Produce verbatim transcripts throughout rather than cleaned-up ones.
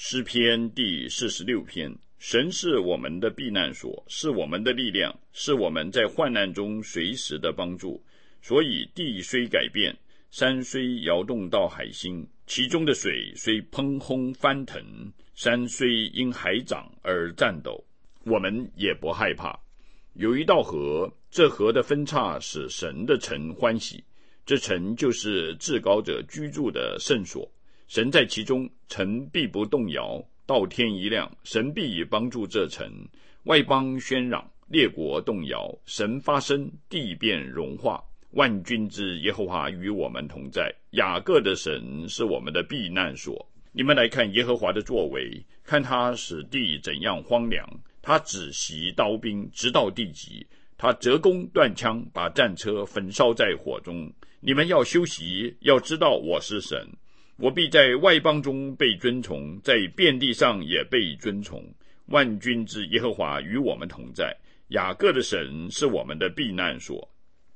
诗篇第四十六篇，神是我们的避难所，是我们的力量，是我们在患难中随时的帮助。所以地虽改变，山虽摇动到海心，其中的水虽喷轰翻腾，山虽因海涨而颤抖，我们也不害怕。有一道河，这河的分叉使神的城欢喜，这城就是至高者居住的圣所。神在其中，城必不动摇。到天一亮，神必以帮助这城。外邦喧嚷，列国动摇，神发声，地便融化。万军之耶和华与我们同在，雅各的神是我们的避难所。你们来看耶和华的作为，看他使地怎样荒凉。他止息刀兵，直到地极。他折弓断枪，把战车焚烧在火中。你们要休息，要知道我是神。我必在外邦中被尊崇，在遍地上也被尊崇。万军之耶和华与我们同在，雅各的神是我们的避难所。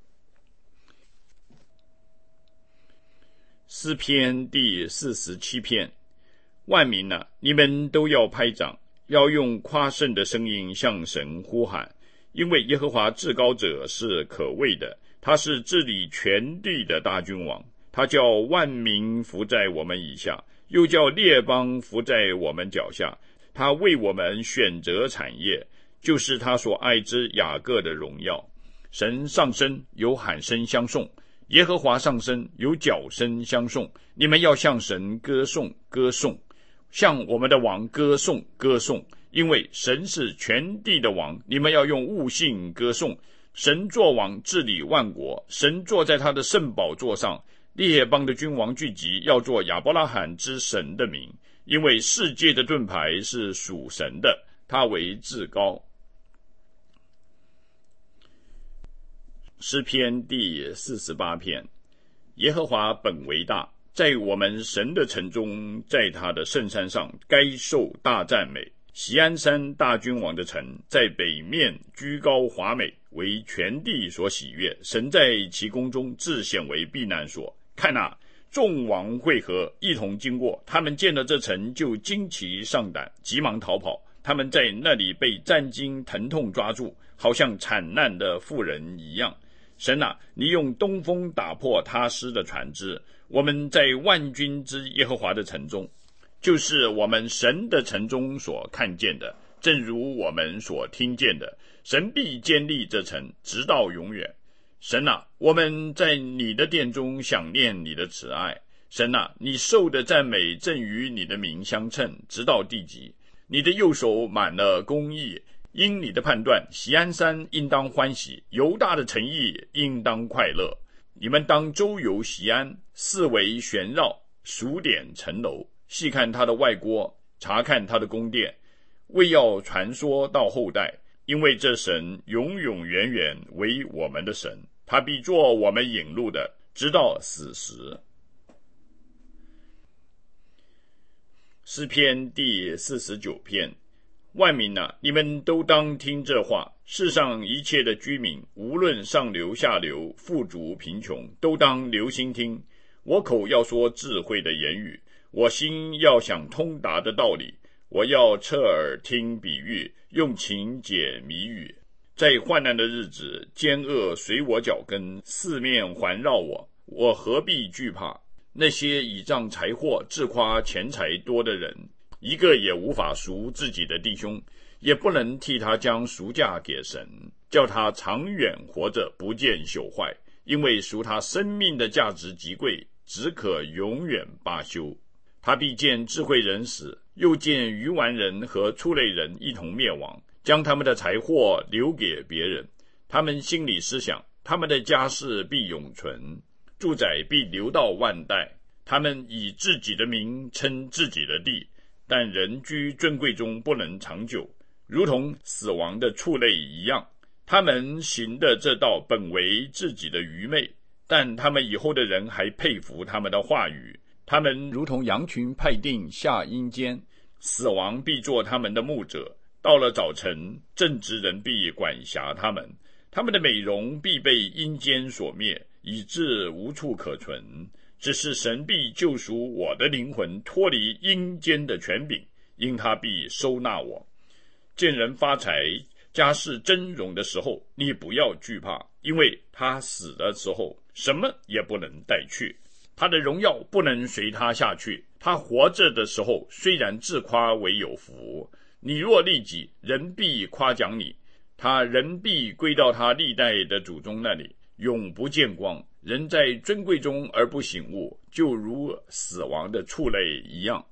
诗篇第四十七篇，万民啊，你们都要拍掌，要用夸胜的声音向神呼喊，因为耶和华至高者是可畏的，他是治理全地的大君王。他叫万民伏在我们以下，又叫列邦伏在我们脚下。他为我们选择产业，就是他所爱之雅各的荣耀。神上升，有喊声相送；耶和华上升，有角声相送。你们要向神歌颂，歌颂，向我们的王歌颂，歌颂，因为神是全地的王。你们要用悟性歌颂。神作王，治理万国，神坐在他的圣宝座上。列邦的君王聚集，要做亚伯拉罕之神的名，因为世界的盾牌是属神的，他为至高。诗篇第四十八篇，耶和华本为大，在我们神的城中，在他的圣山上，该受大赞美。锡安山大君王的城，在北面居高华美，为全地所喜悦。神在其宫中自显为避难所。看啊，众王会合，一同经过，他们见了这城，就惊奇上胆，急忙逃跑。他们在那里被战惊疼痛抓住，好像惨难的妇人一样。神啊，你用东风打破他施的船只。我们在万军之耶和华的城中，就是我们神的城中所看见的，正如我们所听见的。神必坚立这城，直到永远。神啊，我们在你的殿中想念你的慈爱。神啊，你受的赞美正与你的名相称，直到地极。你的右手满了公义，因你的判断，锡安山应当欢喜，犹大的诚意应当快乐。你们当周游锡安，四围旋绕，数点城楼，细看他的外郭，查看他的宫殿，为要传说到后代。因为这神永永远远为我们的神，他必做我们引路的，直到死时。诗篇第四十九篇，万民啊，你们都当听这话。世上一切的居民，无论上流下流，富足贫穷，都当留心听。我口要说智慧的言语，我心要想通达的道理。我要侧耳听比喻，用情解谜语。在患难的日子，奸恶随我脚跟，四面环绕我，我何必惧怕？那些倚仗财货自夸钱财多的人，一个也无法赎自己的弟兄，也不能替他将赎价给神，叫他长远活着，不见朽坏。因为赎他生命的价值极贵，只可永远罢休。他必见智慧人死，又见愚顽人和畜类人一同灭亡，将他们的财货留给别人。他们心里思想，他们的家世必永存，住宅必留到万代。他们以自己的名称自己的地，但人居尊贵中不能长久，如同死亡的畜类一样。他们行的这道本为自己的愚昧，但他们以后的人还佩服他们的话语。他们如同羊群派定下阴间，死亡必做他们的牧者。到了早晨，正直人必管辖他们，他们的美容必被阴间所灭，以致无处可存。只是神必救赎我的灵魂，脱离阴间的权柄， 因他必收纳我。见人发财家世峥嵘的时候，你不要惧怕，因为他死的时候什么也不能带去，他的荣耀不能随他下去。他活着的时候虽然自夸为有福，你若利己，人必夸奖你，他人必归到他历代的祖宗那里，永不见光。人在尊贵中而不醒悟，就如死亡的畜类一样。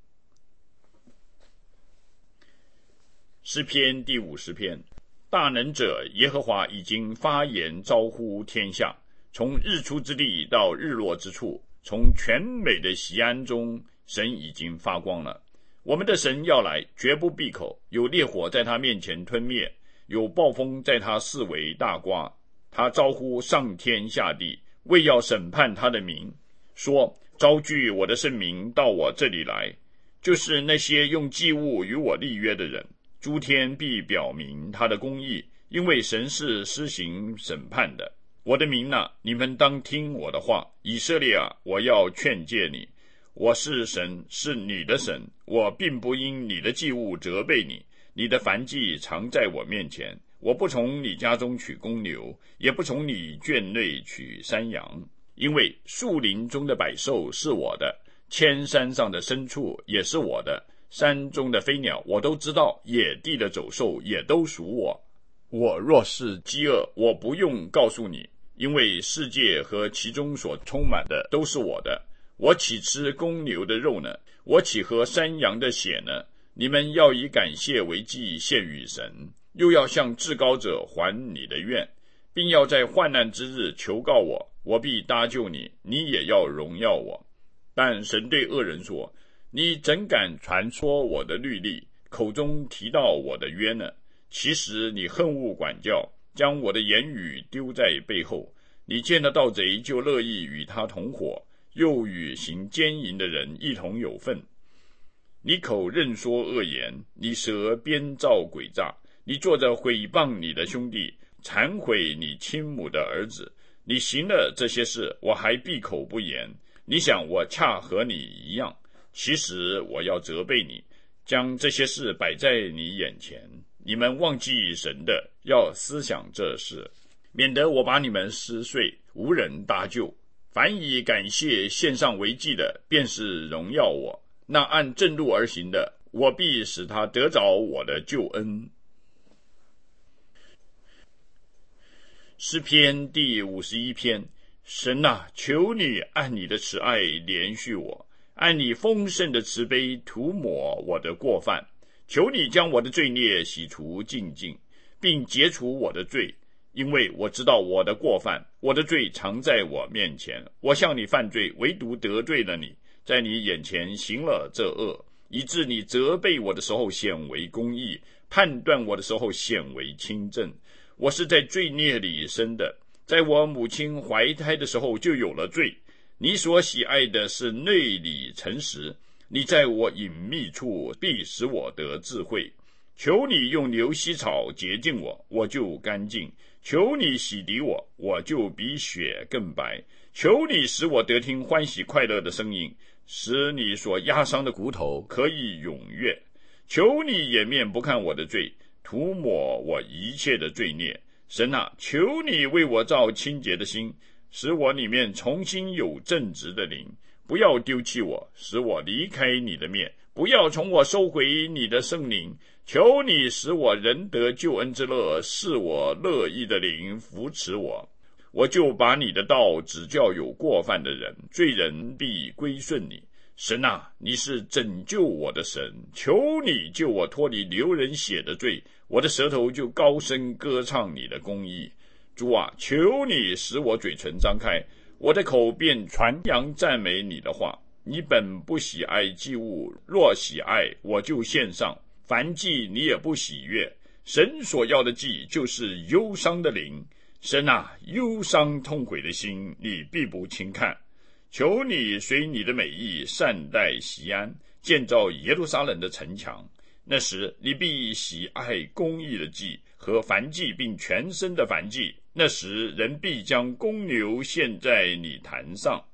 诗篇第五十篇，大能者耶和华已经发言招呼天下，从日出之地到日落之处，从全美的锡安中，神已经发光了。我们的神要来，绝不闭口，有烈火在他面前吞灭，有暴风在他四围大刮。他招呼上天下地，为要审判他的民，说：招聚我的圣民到我这里来，就是那些用祭物与我立约的人。诸天必表明他的公义，因为神是施行审判的。我的民啊，你们当听我的话。以色列啊，我要劝诫你，我是神，是你的神，我并不因你的祭物责备你，你的燔祭常在我面前。我不从你家中取公牛，也不从你圈内取山羊，因为树林中的百兽是我的，千山上的牲畜也是我的，山中的飞鸟我都知道，野地的走兽也都属我。我若是饥饿，我不用告诉你，因为世界和其中所充满的都是我的。我岂吃公牛的肉呢？我岂喝山羊的血呢？你们要以感谢为祭献与神，又要向至高者还你的愿，并要在患难之日求告我，我必搭救你，你也要荣耀我。但神对恶人说：你怎敢传说我的律例，口中提到我的约呢？其实你恨恶管教，将我的言语丢在背后。你见了盗贼，就乐意与他同伙，又与行奸淫的人一同有份。你口任说恶言，你舌编造诡诈，你坐着毁谤你的兄弟，残毁你亲母的儿子。你行了这些事，我还闭口不言。你想我恰和你一样，其实我要责备你，将这些事摆在你眼前。你们忘记神的，要思想这事，免得我把你们撕碎，无人搭救。凡以感谢献上为祭的，便是荣耀我。那按正路而行的，我必使他得着我的救恩。诗篇第五十一篇，神啊，求你按你的慈爱怜恤我，按你丰盛的慈悲涂抹我的过犯。求你将我的罪孽洗除净尽，并解除我的罪，因为我知道我的过犯，我的罪常在我面前。我向你犯罪，唯独得罪了你，在你眼前行了这恶，以致你责备我的时候显为公义，判断我的时候显为清正。我是在罪孽里生的，在我母亲怀胎的时候就有了罪。你所喜爱的是内里诚实，你在我隐秘处必使我得智慧。求你用牛膝草洁净我，我就干净；求你洗涤我，我就比雪更白。求你使我得听欢喜快乐的声音，使你所压伤的骨头可以踊跃。求你掩面不看我的罪，涂抹我一切的罪孽。神啊，求你为我造清洁的心，使我里面重新有正直的灵。不要丢弃我，使我离开你的面，不要从我收回你的圣灵。求你使我仍得救恩之乐，是我乐意的灵扶持我。我就把你的道指教有过犯的人，罪人必归顺你。神啊，你是拯救我的神，求你救我脱离流人血的罪，我的舌头就高声歌唱你的公义。主啊，求你使我嘴唇张开，我的口便传扬赞美你的话。你本不喜爱祭物，若喜爱，我就献上。凡祭你也不喜悦。神所要的祭就是忧伤的灵。神啊，忧伤痛悔的心你必不轻看。求你随你的美意善待锡安，建造耶路撒冷的城墙。那时你必喜爱公义的祭和燔祭，并全身的燔祭。那时人必将公牛献在你坛上。